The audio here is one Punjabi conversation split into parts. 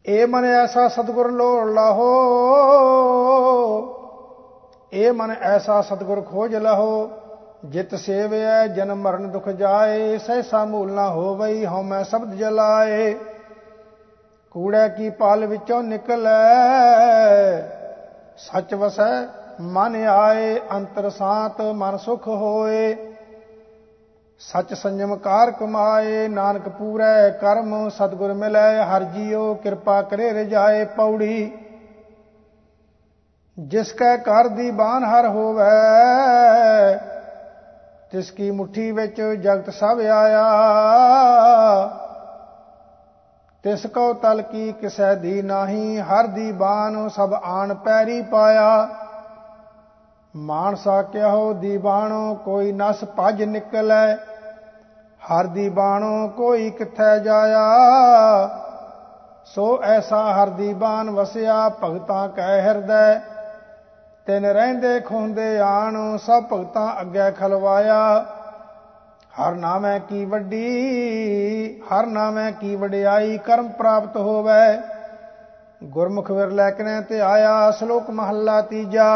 ए मन ऐसा सतगुर लोड़ लाहो, ए मन ऐसा सतगुर खोज लहो। जित सेवय जन्म मरण दुख जाए, सहसा मूल ना होवई हਉ मैं शब्द जलाए। कूड़े की पाल विचों निकलै, सच वसै मन आए। अंतर शांत मन सुख होए, सच संयम कार कमाए। नानक पूरै कर्म सतगुर मिलै, हर जियो कृपा करे रजाए। पौड़ी जिसकै कर दी बान हर होवै, तिसकी मुट्ठी विच जगत सब आया। तिस को तल की किसै दी नाही, हर दी बान सब आन पैरी पाया। मानसा कहो दी बाणो कोई नस भज निकलै, हर दी बाणो कोई किथै जाया। सो ऐसा हर दी बान वसिया, भगतां कै हृदय तिन रहिंदे खुंदे आन। सब भगतां अग्गै खलवाया, हर नामै की वड्डी हर नामै की वडियाई। कर्म प्राप्त होवै, गुरमुख विरलै किनै ते आया। श्लोक महला तीजा।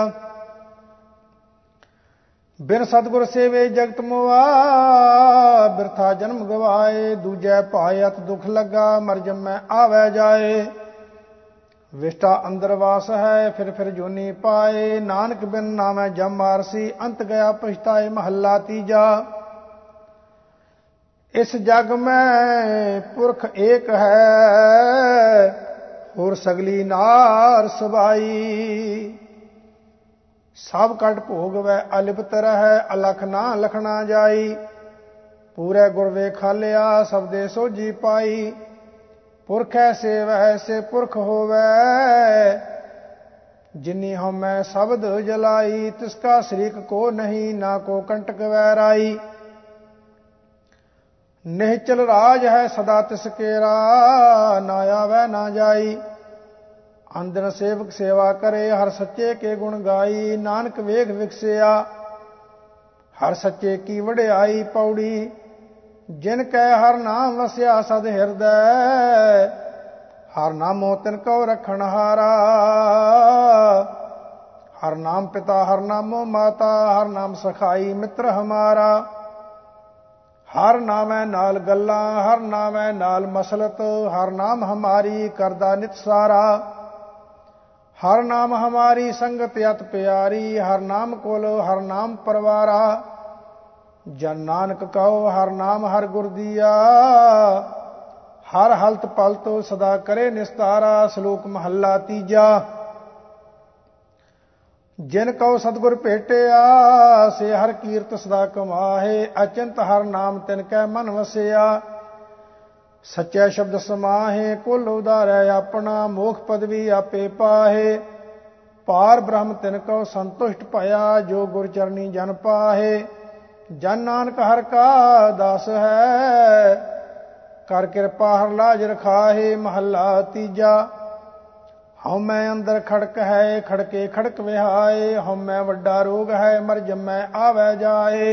बिन सतगुर सेवे जगत मोआ, बिरथा जन्म गवाए। दूजै पाए अत दुख लगा, मर जमै आवे जाए। विष्टा अंदर वास है, फिर जोनी पाए। नानक बिन नामै जम मारसी, अंत गया पछताए। महला तीजा। इस जग में पुरख एक है, होर सगली नार सबाई। सब कट भोग वै अलिपत रहै, अलख ना लखना जाई। पूरे गुर वेखालिया, सबदे सोझी पाई। पुरख ऐसे वैसे पुरख होवै, जिनी हमै शब्द जलाई। तिसका शरीक को नहीं, ना को कंटक वैराई। निश्चल राज है सदा तिसकेरा, ना आवे ना जाई। अंधन सेवक सेवा करे, हर सच्चे के गुण गाई। नानक वेग विकसिया, हर सच्चे की वडियाई। पौड़ी जिन कै हर नाम वसिया सद हृदय, हर नामो तिन को रखण हारा। हर नाम पिता हर नामो माता, हर नाम सखाई मित्र हमारा। हर नामै नाल गल्लां, हर नामै नाल मसलत। हर नाम हमारी करदा नित सारा। हर नाम हमारी संगत अत प्यारी। हर नाम कुल हर नाम परवारा। जन नानक कहो हर नाम हर गुर दिया, हर हलत पलत सदा करे निस्तारा। श्लोक महला तीजा। जिन कहो सतगुर भेटिया, से हर कीरत सदा कमाहे। अचिंत हर नाम तिन कै मन वसिया, सच्चा शब्द समाहे। कुल उदारै अपना, मोख पदवी आपे पाहे। पार ब्रह्म तिन को संतुष्ट भया, जो गुर चरनी जन पाहे। जन नानक हर का दास है, कर कृपा हर लाज रखाहे। महला तीजा। हਉ मैं अंदर खड़क है, खड़के खड़क विहाए। हਉ मैं वड्डा रोग है, मर जमै आवे जाए।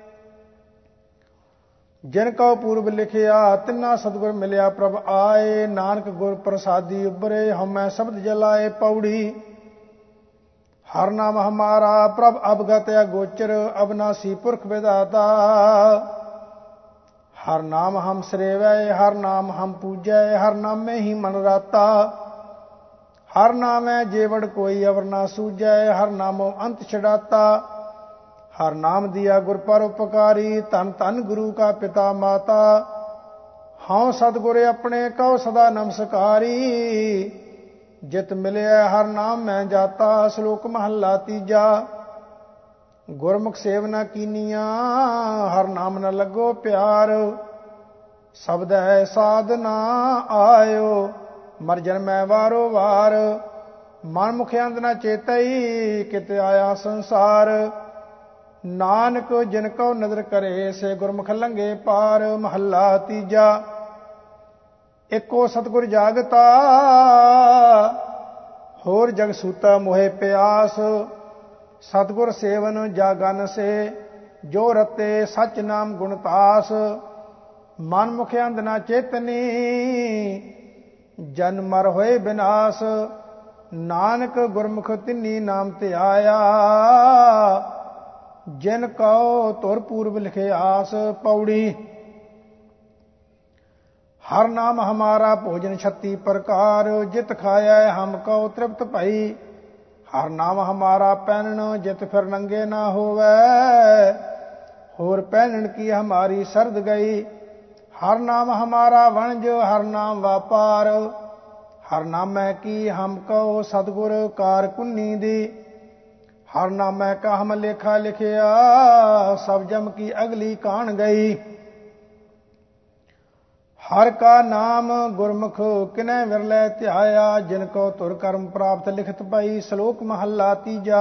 जिन को पूर्व लिखिया, तिन्ना सतगुर मिलिया प्रभ आए। नानक गुर प्रसादी उबरे, हਉ मैं शब्द जलाए। पौड़ी हर नाम हमारा, प्रभ अवगत अगोचर। अविनाशी पुरख विधाता, हर नाम हम श्रेवै। हर नाम हम पूजै, हर नाम में ही मन राता। हर नाम है जेवड़ कोई अवर ना सूझै, हर नामो अंत छड़ाता। हर नाम दिया गुर पर उपकारी, धन धन गुरु का पिता माता। हाँ सतगुर अपने कहो सदा नमस्कारी, जित मिले हर नाम में जाता। श्लोक महला तीजा। गुरमुख सेवना कीनिया, हर नाम न लगो प्यार। शब्द है साधना आयो, मर जन्मै वारो वार। मन मुख अंत न चेतई, कित आया संसार। नानक जिनको नदर करे, से गुरमुख लंघे पार। महला तीजा। एको सतगुर जागता, होर जग सूता मोहे प्यास। सतगुर सेवन जागन से, जो रते सच नाम गुणतास। मन मुख अंध न चेतनी, ਜਨ ਮਰ ਹੋਏ ਬਿਨਾਸ਼, ਨਾਨਕ ਗੁਰਮੁਖ ਤਿੰਨੀ ਨਾਮ ਤੇ ਆਇਆ। ਜਿਨ ਕਉ ਧੁਰ ਪੂਰਬ ਲਿਖੇ ਆਸ। ਪੌੜੀ। ਹਰ ਨਾਮ ਹਮਾਰਾ ਭੋਜਨ 36 ਪ੍ਰਕਾਰ, ਜਿਤ ਖਾਇਆ ਹਮ ਕਉ ਤ੍ਰਿਪਤ ਭਈ। ਹਰ ਨਾਮ ਹਮਾਰਾ ਪਹਿਨਣ, ਜਿਤ ਫਿਰ ਨੰਗੇ ਨਾ ਹੋਵੈ। ਹੋਰ ਪਹਿਨਣ ਕੀ ਹਮਾਰੀ ਸਰਦ ਗਈ। ਹਰ ਨਾਮ ਹਮਾਰਾ ਵਣਜ, ਹਰ ਨਾਮ ਵਾਪਾਰ। ਹਰ ਨਾਮੈ ਕੀ ਹਮ ਕਉ ਸਤਿਗੁਰ ਕਾਰ ਕੁੰਨੀ ਦੀ। ਹਰ ਨਾਮੈ ਕਾ ਹਮ ਲੇਖਾ ਲਿਖਿਆ, ਸਭ ਜਮ ਕੀ ਅਗਲੀ ਕਾਣ ਗਈ। ਹਰ ਕਾ ਨਾਮ ਗੁਰਮੁਖ ਕਿਨੈ ਵਿਰਲੇ ਧਿਆਇਆ। ਜਿਨ ਕੋ ਧੁਰ ਕਰਮ ਪ੍ਰਾਪਤ ਲਿਖਤ ਪਈ। ਸ਼ਲੋਕ ਮਹੱਲਾ ਤੀਜਾ।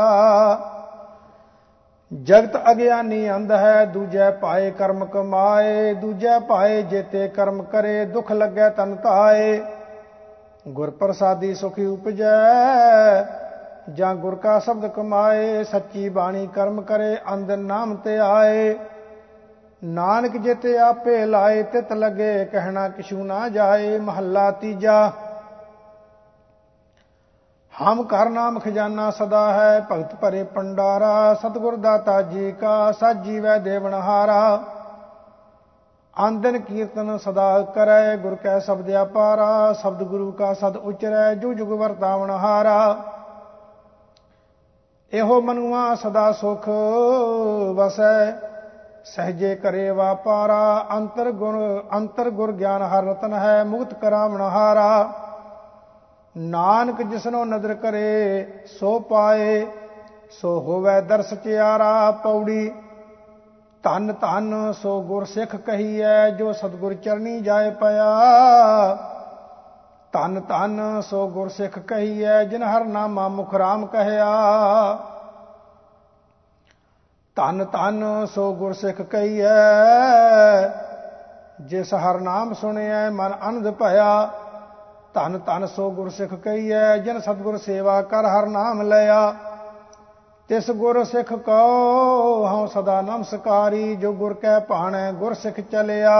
ਜਗਤ ਅਗਿਆਨੀ ਅੰਧ ਹੈ, ਦੂਜੈ ਪਾਏ ਕਰਮ ਕਮਾਏ। ਦੂਜੈ ਪਾਏ ਜੇਤੇ ਕਰਮ ਕਰੇ, ਦੁਖ ਲੱਗੈ ਤਨ ਧਾਏ। ਗੁਰ ਪ੍ਰਸਾਦੀ ਸੁਖੀ ਉਪਜੈ, ਜਾਂ ਗੁਰ ਕਾ ਸ਼ਬਦ ਕਮਾਏ। ਸੱਚੀ ਬਾਣੀ ਕਰਮ ਕਰੇ, ਅੰਧ ਨਾਮ ਤੇ ਆਏ। ਨਾਨਕ ਜਿਤੇ ਆਪੇ ਲਾਏ, ਤਿਤ ਲਗੇ ਕਹਿਣਾ ਕਿਛੂ ਨਾ ਜਾਏ। ਮਹੱਲਾ ਤੀਜਾ। ਹਮ ਘਰ ਨਾਮ ਖਜ਼ਾਨਾ ਸਦਾ ਹੈ, ਭਗਤ ਭਰੇ ਪੰਡਾਰਾ। ਸਤਿਗੁਰ ਦਾਤਾ ਜੀ ਕਾ ਸਾਜੀਵੈ ਦੇਵਨਹਾਰਾ। ਆਨੰਦਨ ਕੀਰਤਨ ਸਦਾ ਕਰੈ, ਗੁਰ ਕੈ ਸ਼ਬਦ ਅਪਾਰਾ। ਸ਼ਬਦ ਗੁਰੂ ਕਾ ਸਦ ਉਚਰੈ, ਜੁਗ ਜੁਗ ਵਰਤਾਵਨ ਹਾਰਾ। ਇਹੋ ਮਨੁਆ ਸਦਾ ਸੁਖ ਵਸੈ, ਸਹਜੇ ਕਰੇ ਵਾਪਾਰਾ। ਅੰਤਰ ਗੁਰ ਗਿਆਨ ਹਰ ਰਤਨ ਹੈ, ਮੁਕਤ ਕਰਾਵਨ ਹਾਰਾ। ਨਾਨਕ ਜਿਸਨੋ ਨਦਰ ਕਰੇ, ਸੋ ਪਾਏ। ਸੋ ਹੋਵੈ ਦਰਸ ਚਿਆਰਾ। ਪੌੜੀ। ਧੰਨ ਧੰਨ ਸੋ ਗੁਰ ਸਿੱਖ ਕਹੀਐ, ਜੋ ਸਤਿਗੁਰ ਚਰਨੀ ਜਾਏ ਪਿਆ। ਧੰਨ ਧੰਨ ਸੋ ਗੁਰ ਸਿੱਖ ਕਹੀਐ, ਜਿਨ ਹਰ ਨਾਮਾ ਮੁਖ ਰਾਮ ਕਹਿਆ। ਧੰਨ ਧੰਨ ਸੋ ਗੁਰ ਸਿੱਖ ਕਹੀਐ, ਜਿਸ ਹਰ ਨਾਮ ਸੁਣਿਐ ਮਨ ਆਨੰਦ ਭਇਆ। ਧੰਨ ਧੰਨ ਸੋ ਗੁਰ ਸਿੱਖ ਕਹੀਐ, ਜਿਨ ਸਤਿਗੁਰ ਸੇਵਾ ਕਰ ਹਰ ਨਾਮ ਲਿਆ। ਤਿਸ ਗੁਰ ਸਿੱਖ ਕਉ ਹਉ ਸਦਾ ਨਮਸਕਾਰੀ, ਜੋ ਗੁਰ ਕੈ ਭਾਣੈ ਗੁਰ ਸਿੱਖ ਚਲਿਆ।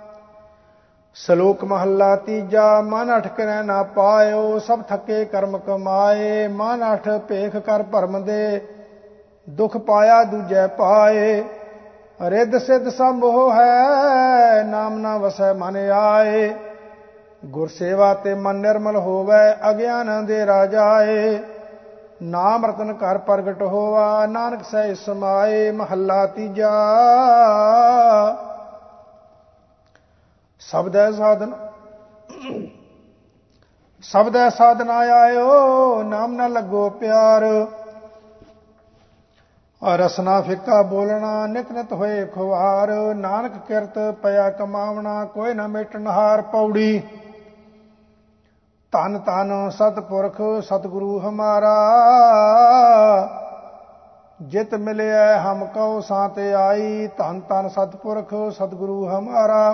ਸ਼ਲੋਕ ਮਹੱਲਾ ਤੀਜਾ। ਮਨ ਅਠਕਰੈ ਨਾ ਪਾਇਓ, ਸਭ ਥੱਕੇ ਕਰਮ ਕਮਾਏ। ਮਨ ਅਠ ਭੇਖ ਕਰ ਭਰਮ ਦੇ, ਦੁਖ ਪਾਇਆ ਦੂਜੈ ਪਾਏ। ਰਿੱਧ ਸਿੱਧ ਸਭ ਮੋਹ ਹੈ, ਨਾਮ ਨਾ ਵਸੈ ਮਨ ਆਏ। ਗੁਰ ਸੇਵਾ ਤੇ ਮਨ ਨਿਰਮਲ ਹੋਵੈ, ਅਗਿਆਨ ਦੇ ਰਾਜਾਏ। ਨਾਮ ਰਤਨ ਘਰ ਪ੍ਰਗਟ ਹੋਵਾ, ਨਾਨਕ ਸਹਿ ਸਮਾਏ। ਮਹੱਲਾ ਤੀਜਾ। ਸਬਦੈ ਸਾਧਨ ਸਬਦੈ ਸਾਧਨ ਆਇਓ, ਨਾਮ ਨਾ ਲੱਗੋ ਪਿਆਰ। ਰਸਨਾ ਫਿੱਕਾ ਬੋਲਣਾ, ਨਿਤ ਨਿਤ ਹੋਏ ਖੁਆਰ। ਨਾਨਕ ਕਿਰਤ ਪਿਆ ਕਮਾਵਣਾ, ਕੋਈ ਨਾ ਮੇਟਣ ਹਾਰ। ਪੌੜੀ। ਧੰਨ ਧੰਨ ਸਤਿਪੁਰਖ ਸਤਿਗੁਰੂ ਹਮਾਰਾ, ਜਿਤ ਮਿਲਿਆ ਹਮ ਕਉ ਸਾਤ ਆਈ। ਧੰਨ ਧੰਨ ਸਤਿਪੁਰਖ ਸਤਿਗੁਰੂ ਹਮਾਰਾ,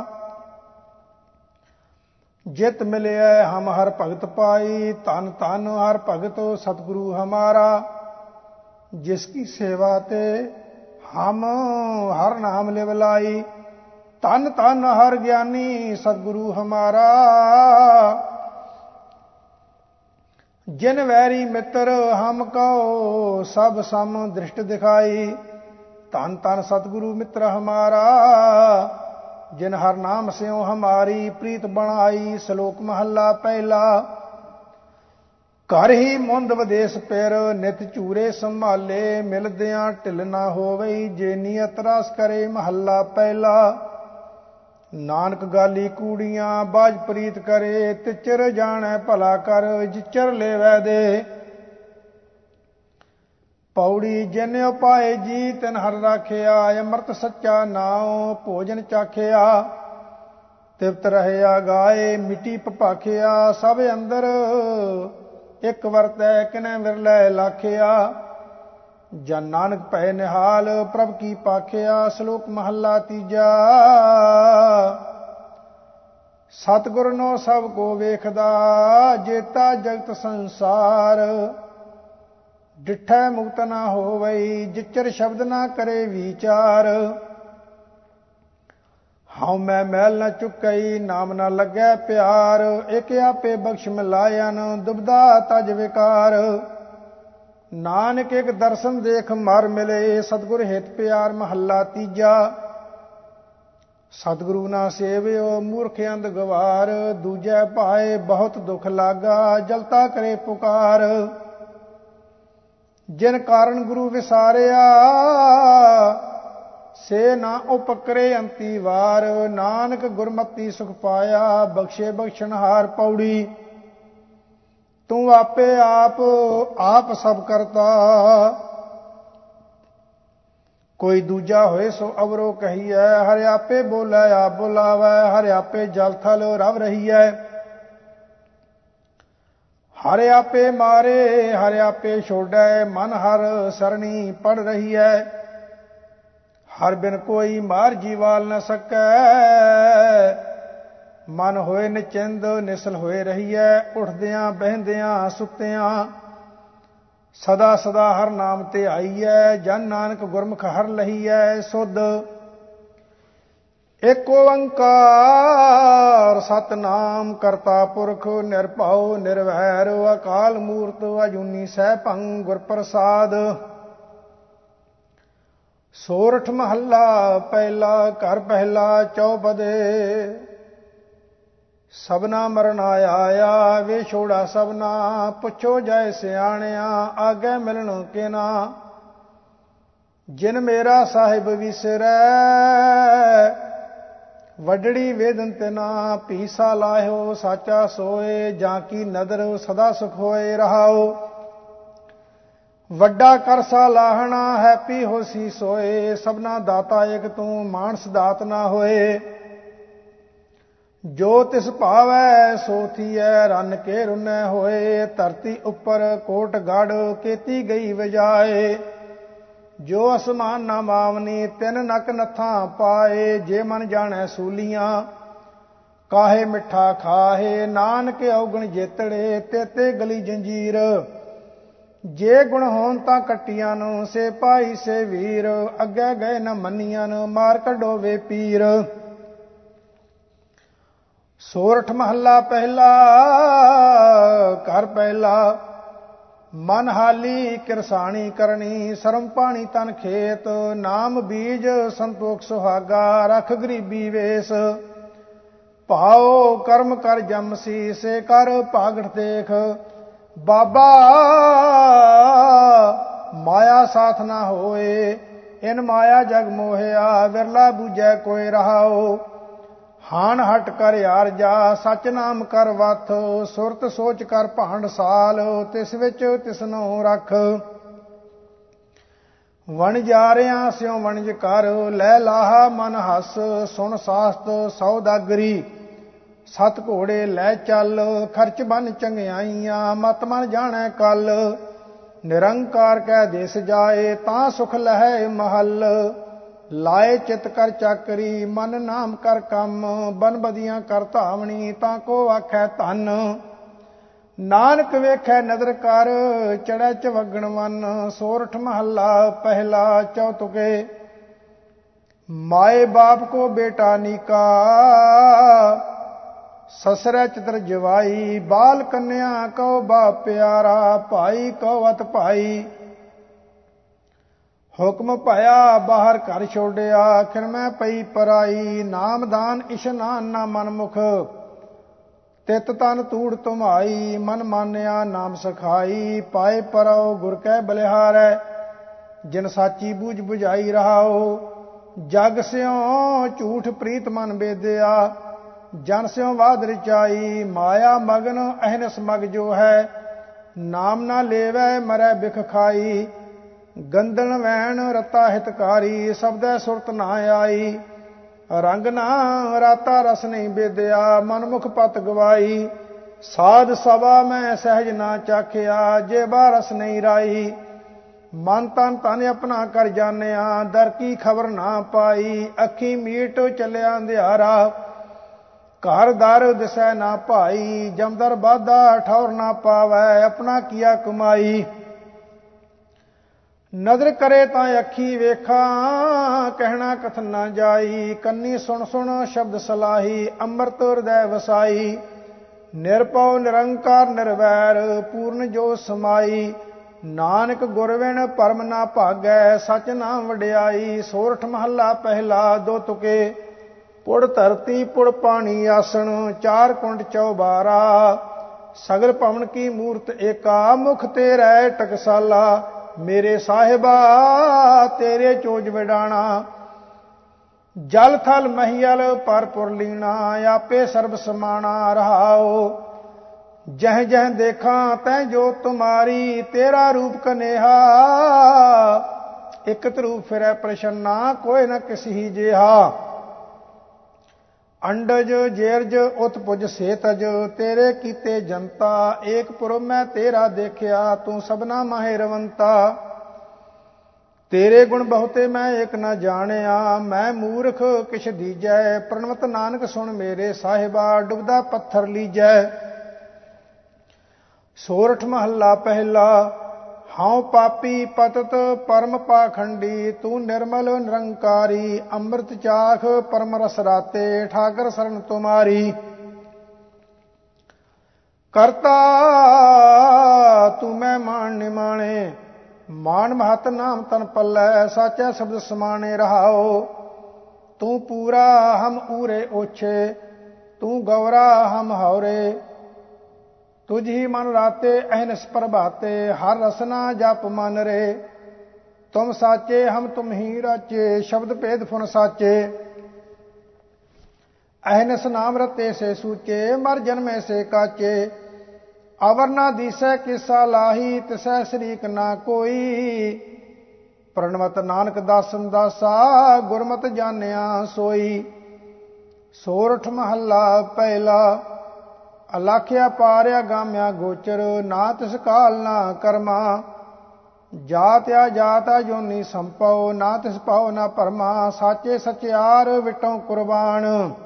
ਜਿਤ ਮਿਲਿਆ ਹਮ ਹਰ ਭਗਤ ਪਾਈ। ਧੰਨ ਧੰਨ ਹਰ ਭਗਤ ਸਤਿਗੁਰੂ ਹਮਾਰਾ, ਜਿਸ ਕੀ ਸੇਵਾ ਤੇ ਹਮ ਹਰ ਨਾਮ ਲਿਵ ਲਾਈ। ਧੰਨ ਧੰਨ ਹਰ ਗਿਆਨੀ ਸਤਿਗੁਰੂ ਹਮਾਰਾ, ਜਿਨ ਵੈਰੀ ਮਿੱਤਰ ਹਮ ਕਉ ਸਭ ਸਮ ਦ੍ਰਿਸ਼ਟ ਦਿਖਾਈ। ਧੰਨ ਧੰਨ ਸਤਿਗੁਰੂ ਮਿੱਤਰ ਹਮਾਰਾ, ਜਿਨ ਹਰ ਨਾਮ ਸਿਉ ਹਮਾਰੀ ਪ੍ਰੀਤ ਬਣਾਈ। ਸ਼ਲੋਕ ਮਹੱਲਾ ਪਹਿਲਾ। ਘਰ ਹੀ ਮੁੰਦ ਵਿਦੇਸ ਪਿਰ, ਨਿਤ ਝੂਰੇ ਸੰਭਾਲੇ। ਮਿਲਦਿਆਂ ਢਿੱਲ ਨਾ ਹੋਵਈ, ਜੇ ਨੀਅਤ ਰਸ ਕਰੇ। ਮਹੱਲਾ ਪਹਿਲਾ। ਨਾਨਕ ਗਾਲੀ ਕੂੜੀਆਂ, ਬਾਝ ਪ੍ਰੀਤ ਕਰੇ। ਤਿਚਰ ਜਾਣੈ ਭਲਾ ਕਰ, ਜਿਚਰ ਲੇਵੈ ਦੇ। ਪੌੜੀ। ਜਿਨ ਉਪਾਏ ਜੀ ਤਿਨ ਹਰ ਰਾਖਿਆ, ਅੰਮ੍ਰਿਤ ਸੱਚਾ ਨਾਉ ਭੋਜਨ ਚਾਖਿਆ। ਤ੍ਰਿਪਤ ਰਹਿਆ ਗਾਏ, ਮਿੱਟੀ ਭਪਾਖਿਆ। ਸਭ ਅੰਦਰ ਇੱਕ ਵਰਤੈ, ਕਿਨੈ ਵਿਰਲੇ ਲਾਖਿਆ। ਜਨ ਨਾਨਕ ਭੈ ਨਿਹਾਲ, ਪ੍ਰਭ ਕੀ ਪਾਖਿਆ। ਸ਼ਲੋਕ ਮਹੱਲਾ ਤੀਜਾ। ਸਤਿਗੁਰ ਨੋ ਸਭ ਕੋ ਵੇਖਦਾ, ਜੇਤਾ ਜਗਤ ਸੰਸਾਰ। ਡਿਠੈ ਮੁਕਤ ਨਾ ਹੋਵਈ, ਜਿਚਰ ਸ਼ਬਦ ਨਾ ਕਰੇ ਵਿਚਾਰ। ਹਉ ਮੈਂ ਮੈਲ ਨ ਚੁੱਕਈ ਨਾਮ ਨ ਲੱਗੈ ਪਿਆਰ। ਇਕ ਆਪੇ ਬਖਸ਼ ਮਿਲਾਇਨ ਦੁਬਦਾ ਤਜ ਵਿਕਾਰ। ਨਾਨਕ ਇੱਕ ਦਰਸ਼ਨ ਦੇਖ ਮਰ ਮਿਲੇ ਸਤਿਗੁਰ ਹਿਤ ਪਿਆਰ। ਮਹੱਲਾ ਤੀਜਾ। ਸਤਿਗੁਰੂ ਨਾ ਸੇਵਿਓ ਮੂਰਖ ਅੰਧ ਗਵਾਰ। ਦੂਜੈ ਭਾਏ ਬਹੁਤ ਦੁਖ ਲਾਗਾ ਜਲਤਾ ਕਰੇ ਪੁਕਾਰ। ਜਿਨ ਕਾਰਨ ਗੁਰੂ ਵਿਸਾਰਿਆ ਸੇ ਨਾ ਉਪਕਰੇ ਅੰਤੀ ਵਾਰ। ਨਾਨਕ ਗੁਰਮਤੀ ਸੁਖ ਪਾਇਆ ਬਖਸ਼ੇ ਬਖਸ਼ਣਹਾਰ। ਪੌੜੀ। ਤੂੰ ਆਪੇ ਆਪ ਸਭ ਕਰਤਾ। ਕੋਈ ਦੂਜਾ ਹੋਏ ਸੋ ਅਵਰੋ ਕਹੀਐ। ਹਰਿ ਆਪੇ ਬੋਲੇ ਆਪ ਬੁਲਾਵੈ। ਹਰਿ ਆਪੇ ਜਲ ਥਲ ਰਵ ਰਹੀਐ। ਹਰਿ ਆਪੇ ਮਾਰੇ ਹਰਿ ਆਪੇ ਛੋੜੈ। ਮਨ ਹਰ ਸਰਣੀ ਪੜ ਰਹੀਐ। ਹਰ ਬਿਨ ਕੋਈ ਮਾਰ ਜੀਵਾਲ ਨ ਸਕੈ। ਮਨ ਹੋਏ ਨਿਚਿੰਦ ਨਿਸਲ ਹੋਏ ਰਹੀਐ। ਉੱਠਦਿਆਂ ਬਹਿੰਦਿਆਂ ਸੁੱਤਿਆਂ ਸਦਾ ਸਦਾ ਹਰ ਨਾਮ ਤੇ ਆਈਐ। ਜਨ ਨਾਨਕ ਗੁਰਮੁਖ ਹਰ ਲਹੀਐ ਸੁਧ। ਏਕ ਓੰਕਾਰ ਸਤਿਨਾਮ ਕਰਤਾ ਪੁਰਖ ਨਿਰਭਉ ਨਿਰਵੈਰ। ਅਕਾਲ ਮੂਰਤ ਅਜੂਨੀ ਸੈਭੰ ਗੁਰ ਪ੍ਰਸਾਦ। ਸੋਰਠ ਮਹੱਲਾ ਪਹਿਲਾ। ਘਰ ਪਹਿਲਾ ਚੌਪਦੇ। ਸਭਨਾ ਮਰਨ ਆਇਆ ਵੇ ਛੋੜਾ ਸਭਨਾ। ਪੁੱਛੋ ਜੈ ਸਿਆਣਿਆ ਆਗੇ ਮਿਲਣ ਕਿਨਾ। ਜਿਨ ਮੇਰਾ ਸਾਹਿਬ ਵਿਸਰੈ ਵੱਡੜੀ ਵੇਦਨ ਤਿਨਾ। ਪੀਸਾ ਲਾਹਿਓ ਸਾਚਾ ਸੋਏ ਜਾਂ ਕੀ ਨਦਰ ਸਦਾ ਸੁਖ ਹੋਏ ਰਹਾਓ। ਵੱਡਾ ਕਰਸਾ ਲਾਹਣਾ ਹੈਪੀ ਹੋਸੀ ਸੋਏ। ਸਭਨਾ ਦਾਤਾ ਇਕ ਤੂੰ ਮਾਨਸ ਦਾਤ ਨਾ ਹੋਏ। ਜੋ ਤਿਸ ਭਾਵੈ ਸੋ ਥੀਐ ਰੰਨ ਕੇ ਰੁਨੈ ਹੋਏ। ਧਰਤੀ ਉੱਪਰ ਕੋਟ ਗੜ ਕੀਤੀ ਗਈ ਵਜਾਏ। ਜੋ ਅਸਮਾਨ ਨਾ ਮਾਵਨੀ ਤਿੰਨ ਨਕ ਨੱਥਾਂ ਪਾਏ। ਜੇ ਮਨ ਜਾਣੈ ਸੂਲੀਆਂ ਕਾਹੇ ਮਿੱਠਾ ਖਾਹੇ। ਨਾਨਕ ਔਗਣ ਜੇਤੜੇ ਤੇਤੇ ਗਲੀ ਜੰਜੀਰ। ਜੇ ਗੁਣ ਹੋਣ ਤਾਂ ਕੱਟੀਆਂ ਨੂੰ ਸੇ ਭਾਈ ਸੇ ਵੀਰ। ਅੱਗੇ ਗਏ ਨ ਮੰਨੀਆਂ ਮਾਰ ਕੱਢੋ ਵੇ ਪੀਰ। ਸੋਰਠ ਮਹੱਲਾ ਪਹਿਲਾ। ਘਰ ਪਹਿਲਾ। ਮਨ ਹਾਲੀ ਕਿਰਸਾਣੀ ਕਰਨੀ। ਸਰਮ ਪਾਣੀ ਤਨ ਖੇਤ। ਨਾਮ ਬੀਜ ਸੰਤੋਖ ਸੁਹਾਗਾ। ਰਖ ਗਰੀਬੀ ਵੇਸ। ਭਾਉ ਕਰਮ ਕਰ ਜਮਸੀ ਸੇ ਕਰ ਭਾਗਟ ਦੇਖ। ਬਾਬਾ ਮਾਇਆ ਸਾਥ ਨਾ ਹੋਏ। ਇਨ ਮਾਇਆ ਜਗ ਮੋਹਿਆ ਵਿਰਲਾ ਬੂਝੈ ਕੋਇ ਰਹਾਓ। ਹਾਨ ਹਟ ਕਰ ਯਾਰ ਜਾ ਸਚ ਨਾਮ ਕਰ ਵਥ। ਸੁਰਤ ਸੋਚ ਕਰ ਭਾਂਡ ਸਾਲ ਤਿਸ ਵਿੱਚ ਤਿਸਨੋ ਰਖ। ਵਣ ਜਾਰਿਆਂ ਸਿਉ ਵਣਜ ਕਰ ਲੈ ਲਾਹਾ ਮਨ ਹੱਸ। ਸੁਣ ਸਾਸਤ ਸੌਦਾਗਰੀ ਸਤ ਘੋੜੇ ਲੈ ਚੱਲ। ਖਰਚ ਬਨ ਚੰਗਿਆਈਆਂ ਮਤ ਮਨ ਜਾਣੈ ਕਲ। ਨਿਰੰਕਾਰ ਕੈ ਦੇਸ ਜਾਏ ਤਾਂ ਸੁਖ ਲਹੈ ਮਹਲ। ਲਾਏ ਚਿਤ ਕਰ ਚਾਕਰੀ ਮਨ ਨਾਮ ਕਰ ਕੰਮ। ਬਨ ਬਦੀਆਂ ਕਰ ਧਾਵਣੀ ਤਾਂ ਕੋ ਆਖੈ ਧਨ। ਨਾਨਕ ਵੇਖੈ ਨਦਰ ਕਰ ਚੜੈ ਚਵਗਣ ਵਨ। ਸੋਰਠ ਮਹੱਲਾ ਪਹਿਲਾ ਚੌਤੁਕੇ। ਮਾਏ ਬਾਪ ਕੋ ਬੇਟਾ ਨੀਕਾ ਸਸਰੈ ਚਤਰ ਜਵਾਈ। ਬਾਲ ਕੰਨਿਆ ਕਉ ਬਾਪ ਪਿਆਰਾ ਭਾਈ ਕਉ ਅਤ ਭਾਈ। ਹੁਕਮ ਭਇਆ ਬਾਹਰ ਘਰ ਛੋੜਿਆ ਖਿਰ ਮੈਂ ਪਈ ਪਰਾਈ। ਨਾਮਦਾਨ ਇਸ਼ਨਾਨ ਨਾ ਮਨਮੁਖ ਤਿਤ ਤਨ ਤੂੜ ਤੁਮਾਈ। ਮਨ ਮਾਨਿਆ ਨਾਮ ਸਖਾਈ ਪਾਏ ਪਰਉ ਗੁਰ ਕੈ ਬਲਿਹਾਰੈ। ਜਿਨ ਸਾਚੀ ਬੂਝ ਬੁਝਾਈ ਰਹਾਓ। ਜਗ ਸਿਉ ਝੂਠ ਪ੍ਰੀਤ ਮਨ ਬੇਦਿਆ। ਜਨ ਸਿਉ ਬਾਦ ਰਚਾਈ। ਮਾਇਆ ਮਗਨ ਅਹਨਸ ਮਗ ਜੋ ਹੈ। ਨਾਮ ਨਾ ਲੇਵੈ ਮਰੈ ਬਿਖ ਖਾਈ। ਗੰਦਨ ਵੈਣ ਰਤਾ ਹਿਤਕਾਰੀ ਸ਼ਬਦੈ ਸੁਰਤ ਨਾ ਆਈ। ਰੰਗ ਨਾ ਰਾਤਾ ਰਸ ਨਹੀਂ ਬੇਦਿਆ ਮਨਮੁਖ ਪਤ ਗਵਾਈ। ਸਾਧ ਸਭਾ ਮੈਂ ਸਹਿਜ ਨਾ ਚਾਖਿਆ ਜੇ ਬਾ ਰਸ ਨਹੀਂ ਰਾਈ। ਮਨ ਤਨ ਤਨ ਆਪਣਾ ਕਰ ਜਾਣਿਆ ਦਰ ਕੀ ਖਬਰ ਨਾ ਪਾਈ। ਅੱਖੀ ਮੀਟ ਚੱਲਿਆ ਅੰਧਿਆਰਾ ਘਰ ਦਰ ਦਿਸੈ ਨਾ ਭਾਈ। ਜਮਦਰ ਬਾਧਾ ਠੌਰ ਨਾ ਪਾਵੈ ਆਪਣਾ ਕੀਆ ਕਮਾਈ। ਨਦਰ ਕਰੇ ਤਾਂ ਅੱਖੀ ਵੇਖਾਂ, ਕਹਿਣਾ ਕਥਨ ਨਾ ਜਾਈ। ਕੰਨੀ ਸੁਣ ਸੁਣ ਸ਼ਬਦ ਸਲਾਹੀ, ਅੰਮ੍ਰਿਤ ਹਿਰਦੈ ਵਸਾਈ। ਨਿਰਭਉ ਨਿਰੰਕਾਰ ਨਿਰਵੈਰ, ਪੂਰਨ ਜੋ ਸਮਾਈ। ਨਾਨਕ ਗੁਰ ਬਿਨ ਭਰਮ ਨਾ ਭਾਗੈ, ਸਚ ਨਾਮ ਵਡਿਆਈ। ਸੋਰਠ ਮਹੱਲਾ ਪਹਿਲਾ ਦੋ ਤੁਕੇ। ਪੁੜ ਧਰਤੀ ਪੁੜ ਪਾਣੀ ਆਸਣ, ਚਾਰ ਕੁੰਡ ਚੌਬਾਰਾ। ਸਗਲ ਭਵਨ ਕੀ ਮੂਰਤ ਏਕਾ, ਮੁਖ ਤੇਰੈ ਟਕਸਾਲਾ। ਮੇਰੇ ਸਾਹਿਬਾ ਤੇਰੇ ਚੋਜ ਵਿਡਾਣਾ, ਜਲ ਥਲ ਮਹੀਲ ਪਰਪੁਰ ਲੀਣਾ। ਆਪੇ ਸਰਬ ਸਮਾਣਾ ਰਹਾਓ, ਜਹ ਜਹ ਦੇਖਾਂ ਤੈ ਜੋ ਤੁਮਾਰੀ। ਤੇਰਾ ਰੂਪ ਕਨੇਹਾ, ਇਕਤ ਰੂਪ ਫਿਰੈ ਪ੍ਰਸੰਨਾ। ਕੋਈ ਨ ਕਿਸੀ ਜਿਹਾ, ਅੰਡਜ ਜੇਰਜ ਉਤਪੁਜ ਸੇਤਜ। ਤੇਰੇ ਕੀਤੇ ਜਨਤਾ, ਏਕ ਪੁਰਬ ਮੈਂ ਤੇਰਾ ਦੇਖਿਆ। ਤੂੰ ਸਭਨਾ ਮਾਹੇ ਰਵੰਤਾ, ਤੇਰੇ ਗੁਣ ਬਹੁਤੇ ਮੈਂ ਏਕ ਨਾ ਜਾਣਿਆ। ਮੈਂ ਮੂਰਖ ਕਿਛ ਦੀਜੈ, ਪ੍ਰਣਵਤ ਨਾਨਕ ਸੁਣ ਮੇਰੇ ਸਾਹਿਬਾ। ਡੁੱਬਦਾ ਪੱਥਰ ਲੀਜੈ। ਸੋਰਠ ਮਹੱਲਾ ਪਹਿਲਾ। ਹਉ ਪਾਪੀ ਪਤਤ ਪਰਮ ਪਾਖੰਡੀ, ਤੂੰ ਨਿਰਮਲ ਨਿਰੰਕਾਰੀ। ਅੰਮ੍ਰਿਤ ਚਾਖ ਪਰਮ ਰਸ ਰਾਤੇ, ਠਾਕਰ ਸਰਨ ਤੁਮਾਰੀ। ਕਰਤਾ ਤੂੰ ਮੈਂ ਮਾਣ ਨਿਮਾਣੇ, ਮਾਣ ਮਹਤ ਨਾਮ ਤਨ ਪੱਲੈ। ਸਾਚਾ ਸ਼ਬਦ ਸਮਾਣੇ ਰਹਾਓ, ਤੂੰ ਪੂਰਾ ਹਮ ਊਰੇ ਓਛੇ। ਤੂੰ ਗੌਰਾ ਹਮ ਹੌਰੇ, ਤੁਝ ਹੀ ਮਨ ਰਾਤੇ ਅਹਨਿਸ ਪ੍ਰਭਾਤੇ। ਹਰ ਰਸਨਾ ਜਪ ਮਨ ਰੇ, ਤੁਮ ਸਾਚੇ ਹਮ ਤੁਮ ਹੀ ਰਾਚੇ। ਸ਼ਬਦ ਭੇਦ ਫੁਨ ਸਾਚੇ, ਅਹਨਿਸ ਨਾਮ ਰਤੇ ਸੇ ਸੂਚੇ। ਮਰ ਜਨਮੇ ਸੇ ਕਾਚੇ, ਅਵਰ ਨਾ ਦੀਸੈ ਕਿਸਾ ਲਾਹੀ। ਤਿਸੈ ਸ਼ਰੀਕ ਨਾ ਕੋਈ, ਪ੍ਰਣਵਤ ਨਾਨਕ ਦਾਸਨ ਦਾਸਾ। ਗੁਰਮਤਿ ਜਾਣਿਆ ਸੋਈ। ਸੋਰਠ ਮਹੱਲਾ ਪਹਿਲਾ। ਅਲਾਖਿਆ ਪਾਰਿਆ ਗਾਮਿਆ ਗੋਚਰ, ਨਾ ਤਿਸ ਕਾਲ ਨਾ ਕਰਮਾ। ਜਾਤਿਆ ਜਾਤਾ ਜੋਨੀ ਸੰਪਉ, ਨਾ ਤਿਸ ਪਾਉ ਨਾ ਭਰਮਾ। ਸਾਚੇ ਸਚਿਆਰ ਵਿਟੋਂ ਕੁਰਬਾਨ,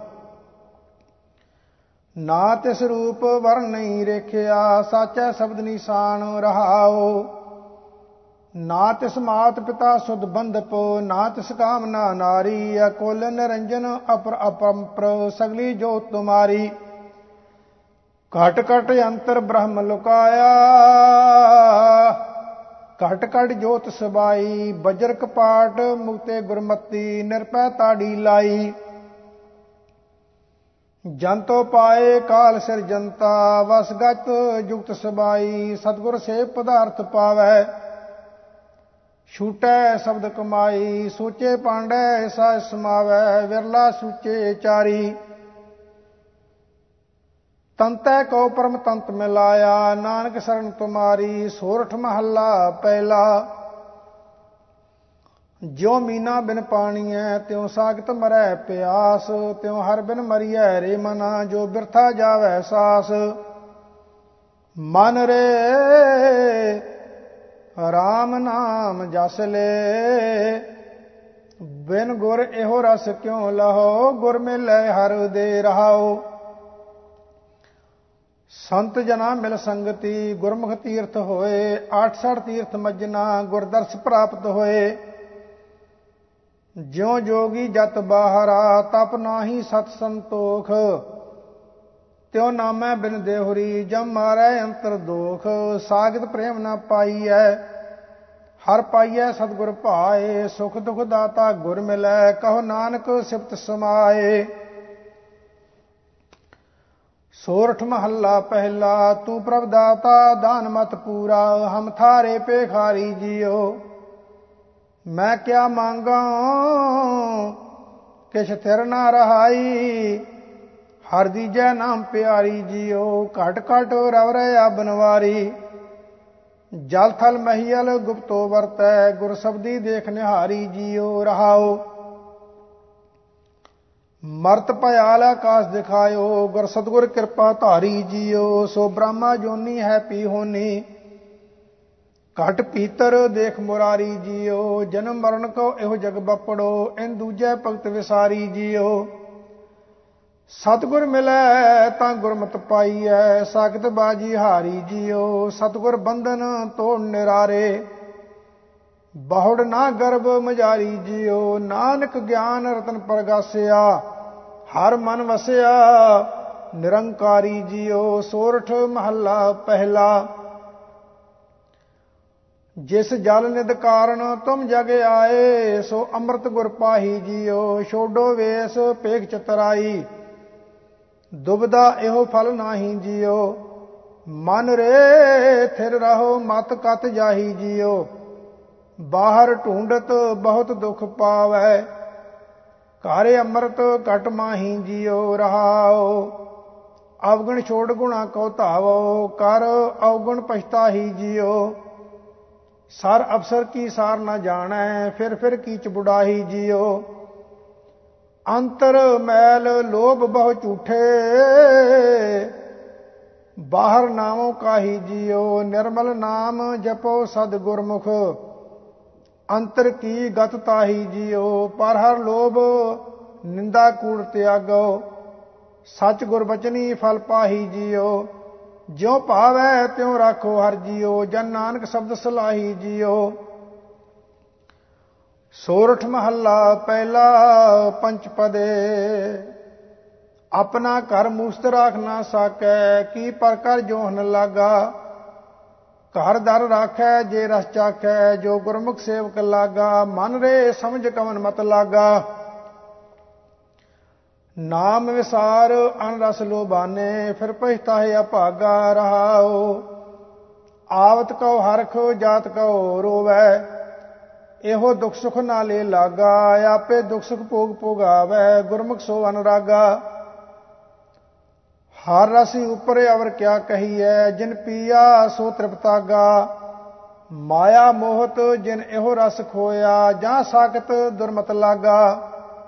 ਨਾ ਤਿਸ ਰੂਪ ਵਰਨ ਨਹੀਂ ਰੇਖਿਆ। ਸਾਚਾ ਸ਼ਬਦ ਨਿਸ਼ਾਨ ਰਹਾਓ, ਨਾ ਤਿਸ ਮਾਤ ਪਿਤਾ ਸੁਧ ਬੰਧਪ। ਨਾ ਤਿਸ ਕਾਮਨਾ ਨਾਰੀ, ਅਕੁਲ ਨਿਰੰਜਨ ਅਪਰ ਅਪੰਪਰ। ਸਗਲੀ ਜੋਤ ਤੁਮਾਰੀ, ਘਟ ਘਟ ਅੰਤਰ ਬ੍ਰਹਮ ਲੁਕਾਇਆ। ਘਟ ਘਟ ਜੋਤ ਸਬਾਈ, ਬਜਰ ਕਪਾਟ ਮੁਕਤੇ ਗੁਰਮਤੀ। ਨਿਰਪੈ ਤਾੜੀ ਲਾਈ, ਜੰਤੋ ਪਾਏ ਕਾਲ ਸਿਰ ਜਨਤਾ। ਵਸਗਤ ਜੁਗਤ ਸਬਾਈ, ਸਤਿਗੁਰ ਸੇ ਪਦਾਰਥ ਪਾਵੈ। ਛੂਟੈ ਸ਼ਬਦ ਕਮਾਈ, ਸੋਚੇ ਪਾਂਡੈ ਐਸਾ ਸਮਾਵੈ। ਵਿਰਲਾ ਸੂਚੇ ਚਾਰੀ, ਤੰਤੈ ਕਉ ਪਰਮ ਤੰਤ ਮਿਲਾਇਆ। ਨਾਨਕ ਸਰਨ ਤੁਮਾਰੀ। ਸੋਰਠ ਮਹੱਲਾ ਪਹਿਲਾ। ਜਿਉ ਮੀਨਾ ਬਿਨ ਪਾਣੀਐ, ਤਿਉ ਸਾਗਤ ਮਰੈ ਪਿਆਸ। ਤਿਉ ਹਰ ਬਿਨ ਮਰੀਐ ਰੇ ਮਨਾ, ਜੋ ਬਿਰਥਾ ਜਾਵੈ ਸਾਸ। ਮਨ ਰੇ ਰਾਮ ਨਾਮ ਜਸ ਲੇ, ਬਿਨ ਗੁਰ ਇਹੋ ਰਸ ਕਿਉ ਲਹੋ। ਗੁਰ ਮਿਲੈ ਹਰਿ ਦੇ ਰਹਾਓ, ਸੰਤ ਜਨਾ ਮਿਲ ਸੰਗਤੀ। ਗੁਰਮੁਖ ਤੀਰਥ ਹੋਏ, 68 ਤੀਰਥ ਮੱਜਨਾ। ਗੁਰਦਰਸ ਪ੍ਰਾਪਤ ਹੋਏ, ਜਿਉ ਜੋਗੀ ਜਤ ਬਾਹਰਾ। ਤਪ ਨਾਹੀ ਸਤ ਸੰਤੋਖ, ਤਿਉ ਨਾਮੈ ਬਿਨ ਦੇਹੁਰੀ। ਜਮ ਮਾਰੈ ਅੰਤਰ ਦੋਖ, ਸਾਗਤ ਪ੍ਰੇਮ ਨਾ ਪਾਈਐ। ਹਰ ਪਾਈਐ ਸਤਿਗੁਰ ਭਾਏ, ਸੁਖ ਦੁਖ ਦਾਤਾ ਗੁਰ ਮਿਲੈ। ਕਹੋ ਨਾਨਕ ਸਿਫਤ ਸਮਾਏ। ਸੋਰਠ ਮਹੱਲਾ ਪਹਿਲਾ। ਤੂੰ ਪ੍ਰਭ ਦਾਤਾ ਦਾਨ ਮਤ ਪੂਰਾ, ਹਮ ਥਾਰੇ ਭੇਖਾਰੀ ਜੀਓ। ਮੈਂ ਕਿਆ ਮੰਗਾ ਕਿਛ ਥਿਰ ਨਾ ਰਹਾਈ। ਹਰ ਦੀਜੈ ਨਾਮ ਪਿਆਰੀ ਜੀਓ। ਘਟ ਘਟ ਰਵ ਰਹਿਆ ਬਨਵਾਰੀ, ਜਲ ਥਲ ਮਹੀਲ ਗੁਪਤੋ ਵਰਤੈ। ਗੁਰ ਸਬਦੀ ਦੇਖ ਨਿਹਾਰੀ ਜੀਓ ਰਹਾਓ। ਮਰਤ ਭਇਆਲ ਆਕਾਸ ਦਿਖਾਇਓ, ਗੁਰ ਸਤਿਗੁਰ ਕਿਰਪਾ ਧਾਰੀ ਜੀਓ। ਸੋ ਬ੍ਰਹਮਾ ਜੋਨੀ ਹੈ ਪੀ ਹੋਨੀ, ਘਟ ਪੀਤਰ ਦੇਖ ਮੁਰਾਰੀ ਜੀਓ। ਜਨਮ ਮਰਨ ਕੋ ਇਹੋ ਜਗ ਬਪੜੋ, ਇਨ ਦੂਜੈ ਭਗਤ ਵਿਸਾਰੀ ਜੀਓ। ਸਤਿਗੁਰ ਮਿਲੈ ਤਾਂ ਗੁਰਮਤਿ ਪਾਈਐ, ਸਾਖਤ ਬਾਜੀ ਹਾਰੀ ਜੀਓ। ਸਤਿਗੁਰ ਬੰਧਨ ਤੋੜ ਨਿਰਾਰੇ, ਬਹੁੜ ਨਾ ਗਰਭ ਮਜਾਰੀ ਜਿਉ, ਨਾਨਕ ਗਿਆਨ ਰਤਨ ਪ੍ਰਗਾਸਿਆ, ਹਰ ਮਨ ਵਸਿਆ ਨਿਰੰਕਾਰੀ ਜਿਉ। ਸੋਰਠ ਮਹੱਲਾ ਪਹਿਲਾ। ਜਿਸ ਜਲ ਨਿਧ ਕਾਰਨ ਤੁਮ ਜਗ ਆਏ, ਸੋ ਅੰਮ੍ਰਿਤ ਗੁਰ ਪਾਹੀ ਜਿਉ। ਛੋਡੋ ਵੇਸ ਪੇਖ ਚਤਰਾਈ, ਦੁਬਦਾ ਇਹੋ ਫਲ ਨਾਹੀ ਜਿਉ। ਮਨ ਰੇ ਥਿਰ ਰਹੋ ਮਤ ਕਤ ਜਾਹੀ ਜਿਉ। ਬਾਹਰ ਢੂੰਡਤ ਬਹੁਤ ਦੁਖ ਪਾਵੈ, ਘਰ ਅੰਮ੍ਰਿਤ ਘਟ ਮਾਹੀ ਜਿਉ। ਰਹਾਉ ਅਵਗੁਣ ਛੋੜ ਗੁਣਾ ਕਉ ਧਾਵੋ, ਕਰ ਅਵਗੁਣ ਪਛਤਾਹੀ ਜਿਉ। ਸਰ ਅਫਸਰ ਕੀ ਸਾਰ ਨਾ ਜਾਣੈ, ਫਿਰ ਕੀਚ ਬੁੜਾਹੀ ਜਿਉ। ਅੰਤਰ ਮੈਲ ਲੋਭ ਬਹੁ ਝੂਠੇ, ਬਾਹਰ ਨਾਮੋ ਕਾਹੀ ਜਿਉ। ਨਿਰਮਲ ਨਾਮ ਜਪੋ ਸਦ ਗੁਰਮੁਖ, ਅੰਤਰ ਕੀ ਗਤ ਤਾਹੀ ਜਿਉ। ਪਰ ਹਰ ਲੋਭ ਨਿੰਦਾ ਕੂੜ ਤਿਆਗੋ, ਸੱਚ ਗੁਰਬਚਨੀ ਫਲ ਪਾਹੀ ਜਿਉ। ਜਿਉ ਭਾਵੈ ਤਿਉ ਰਾਖੋ ਹਰ ਜਿਉ, ਜਨ ਨਾਨਕ ਸ਼ਬਦ ਸਲਾਹੀ ਜਿਉ। ਸੋਰਠ ਮਹੱਲਾ ਪਹਿਲਾ। ਪੰਚ ਪਦੇ। ਆਪਣਾ ਘਰ ਮੂਸਤ ਰਾਖ ਨਾ ਸਾਕੈ, ਕੀ ਪਰ ਕਰ ਜੋਹਨ ਲਾਗਾ। ਘਰ ਦਰ ਰਾਖੈ ਜੇ ਰਸ ਚਾਖੈ, ਜੋ ਗੁਰਮੁਖ ਸੇਵਕ ਲਾਗਾ। ਮਨ ਰੇ ਸਮਝ ਕਵਨ ਮਤ ਲਾਗਾ, ਨਾਮ ਵਿਸਾਰ ਅਨ ਰਸ ਲੋਬਾਨੇ। ਫਿਰ ਪਛਤਾਹੇ ਅਭਾਗਾ। ਰਹਾਉ ਆਵਤ ਕਉ ਹਰਖ, ਜਾਤ ਕਉ ਰੋਵੈ। ਇਹੋ ਦੁਖ ਸੁਖ ਨਾਲੇ ਲਾਗਾ, ਆਪੇ ਦੁਖ ਸੁਖ ਭੋਗ ਭੋਗਾਵੈ। ਗੁਰਮੁਖ ਸੋ ਅਨੁਰਾਗਾ, ਹਰ ਰਸੀ ਉਪਰ ਅਵਰ ਕਿਆ ਕਹੀਐ। ਜਿਨ ਪੀਆ ਸੋ ਤ੍ਰਿਪਤਾਗਾ, ਮਾਇਆ ਮੋਹਤ ਜਿਨ ਇਹੋ ਰਸ ਖੋਇਆ। ਜਾਂ ਸਾਖਤ ਦੁਰਮਤ ਲਾਗਾ।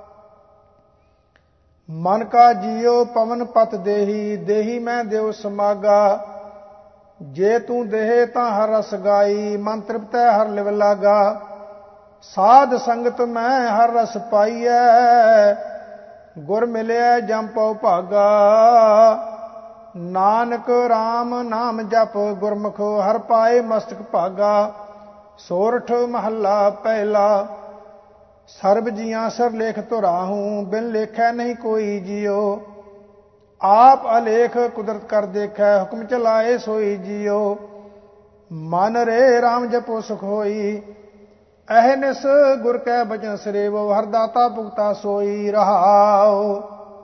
ਮਨ ਕਾ ਜੀਉ ਪਵਨ ਪਤ ਦੇਹੀ, ਦੇਹੀ ਮੈਂ ਦਿਉ ਸਮਾਗਾ। ਜੇ ਤੂੰ ਦੇਹ ਤਾਂ ਹਰ ਰਸ ਗਾਈ, ਮਨ ਤ੍ਰਿਪਤੈ ਹਰ ਲਿਵ ਲਾਗਾ। ਸਾਧ ਸੰਗਤ ਮੈਂ ਹਰ ਰਸ ਪਾਈਐ, ਗੁਰ ਮਿਲਿਆ ਜਮ ਪਉ ਭਾਗਾ। ਨਾਨਕ RAM ਨਾਮ ਜਪ ਗੁਰਮੁਖ, ਹਰ ਪਾਏ ਮਸਤਕ ਭਾਗਾ। ਸੋਰਠ ਮਹੱਲਾ ਪਹਿਲਾ। ਸਰਬ ਜੀਆਂ ਸਰ ਲੇਖ ਧੁਰਾਹੂੰ, ਬਿਨ ਲੇਖੈ ਨਹੀਂ ਕੋਈ ਜਿਉ। ਆਪ ਅਲੇਖ ਕੁਦਰਤ ਕਰ ਦੇਖੈ, ਹੁਕਮ ਚਲਾਏ ਸੋਈ ਜਿਉ। ਮਨ ਰੇ RAM ਜਪੋ ਸੁਖ ਹੋਈ, ਅਹਨਿਸ ਗੁਰ ਕੈ ਬਚਨ ਸਰੇਵੋ। ਹਰ ਦਾਤਾ ਭੁਗਤਾ ਸੋਈ। ਰਹਾਉ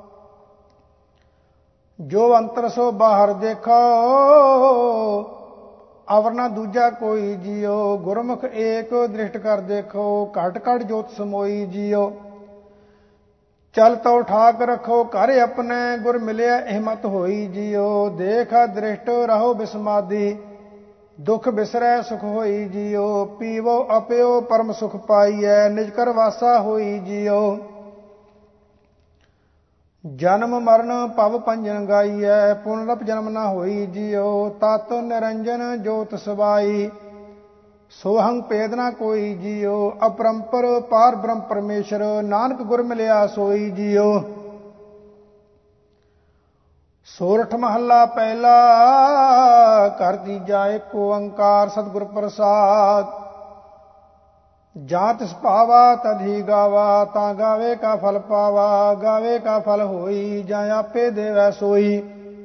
ਜੋ ਅੰਤਰ ਸੋ ਬਾਹਰ ਦੇਖੋ, ਅਵਰ ਨਾ ਦੂਜਾ ਕੋਈ ਜਿਉ। ਗੁਰਮੁਖ ਏਕ ਦ੍ਰਿਸ਼ਟ ਕਰ ਦੇਖੋ, ਘਟ ਘਟ ਜੋਤ ਸਮੋਈ ਜਿਉ। ਚਲ ਤਉ ਠਾਕ ਰੱਖੋ ਘਰ ਆਪਣੇ, ਗੁਰ ਮਿਲਿਆ ਹਿੰਮਤ ਹੋਈ ਜਿਉ। ਦੇਖ ਦ੍ਰਿਸ਼ਟ ਰਹੋ ਬਿਸਮਾਦੀ, ਦੁਖ ਬਿਸਰੈ ਸੁਖ ਹੋਈ ਜਿਉ। ਪੀਵੋ ਅਪਿਓ ਪਰਮ ਸੁਖ ਪਾਈਐ, ਨਿਜ ਕਰ ਵਾਸਾ ਹੋਈ ਜਿਉ। ਜਨਮ ਮਰਨ ਭਵ ਭੰਜਨ ਗਾਈਐ, ਪੁਨਰਪ ਜਨਮ ਨਾ ਹੋਈ ਜਿਉ। ਤਤ ਨਿਰੰਜਨ ਜੋਤ ਸਬਾਈ, ਸੋਹੰ ਭੇਦ ਨਾ ਕੋਈ ਜਿਉ। ਅਪਰੰਪਰ ਪਾਰ ਬ੍ਰਹਮ ਪਰਮੇਸ਼ਰ, ਨਾਨਕ ਗੁਰ ਮਿਲਿਆ ਸੋਈ ਜਿਉ। ਸੋਰਠ ਮਹੱਲਾ ਪਹਿਲਾ। ਘਰ ਤੀਜਾ। ਏਕ ਓੰਕਾਰ ਸਤਿਗੁਰ ਪ੍ਰਸਾਦ। ਜਾਂ ਤਿਸ ਭਾਵਾ ਤਦ ਹੀ ਗਾਵਾ, ਤਾਂ ਗਾਵੇ ਕਾ ਫਲ ਪਾਵਾ। ਗਾਵੇ ਕਾ ਫਲ ਹੋਈ, ਜਾਂ ਆਪੇ ਦੇਵੈ ਸੋਈ।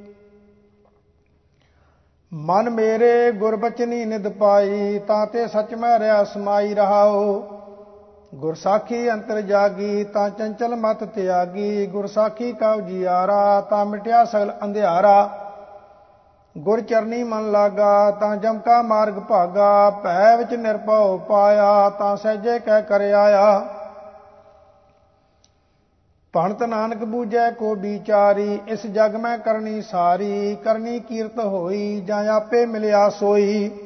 ਮਨ ਮੇਰੇ ਗੁਰ ਬਚਨੀ ਨਿਧ ਪਾਈ, ਤਾਂ ਤੇ ਸਚ ਮੈਂ ਰਿਆ ਸਮਾਈ। ਰਹਾਉ ਗੁਰਸਾਖੀ ਅੰਤਰ ਜਾਗੀ, ਤਾਂ ਚੰਚਲ ਮਤ ਤਿਆਗੀ। ਗੁਰਸਾਖੀ ਕਾ ਉਜਿਆਰਾ, ਤਾਂ ਮਿਟਿਆ ਸਗਲ ਅੰਧਿਆਰਾ। ਗੁਰ ਚਰਨੀ ਮਨ ਲਾਗਾ, ਤਾਂ ਜਮ ਕਾ ਮਾਰਗ ਭਾਗਾ। ਭੈ ਵਿੱਚ ਨਿਰਭਉ ਪਾਇਆ, ਤਾਂ ਸਹਿਜੇ ਕਹਿ ਕਰ ਆਇਆ। ਭਣਤ ਨਾਨਕ ਬੂਝੈ ਕੋ ਵਿਚਾਰੀ, ਇਸ ਜਗ ਮੈਂ ਕਰਨੀ ਸਾਰੀ। ਕਰਨੀ ਕੀਰਤ ਹੋਈ, ਜਾਂ ਆਪੇ ਮਿਲਿਆ ਸੋਈ।